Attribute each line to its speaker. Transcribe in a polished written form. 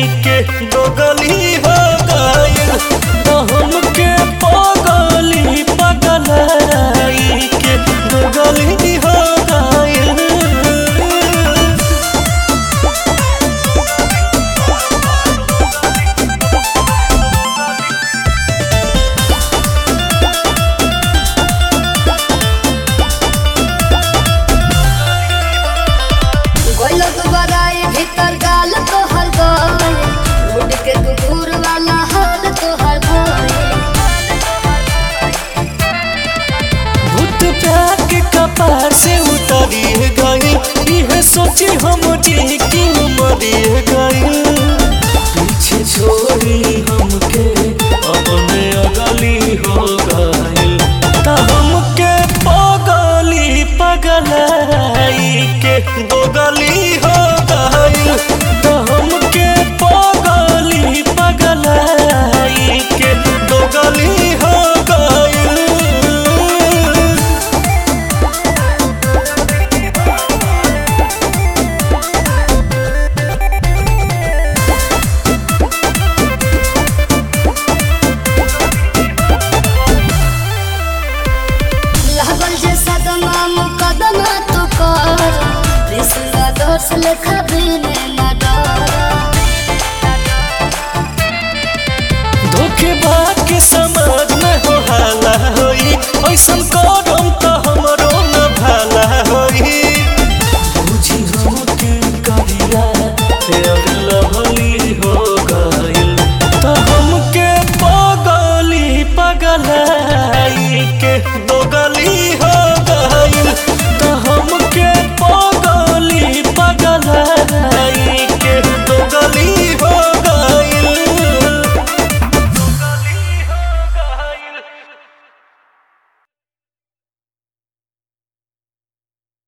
Speaker 1: के दोगली हो गइल हमके पगली पगलाई के दोगली हो गइल।
Speaker 2: भीतर गाल तो हर गए रोड के कुकुर वाला हाल तो हर
Speaker 1: भूत प्यार के कपार से उतरिए गई यह सोची हम जी की मरिए गई पीछे छोड़ी हमके अपने अगली हो गई त हमके पगली पगलाई के दोगली हो गई त हमके पगली पगलाई के दोगली हो गई।
Speaker 2: लेखा बिने न
Speaker 1: धोखेबाज के समाज में हो हाला होई ऐसन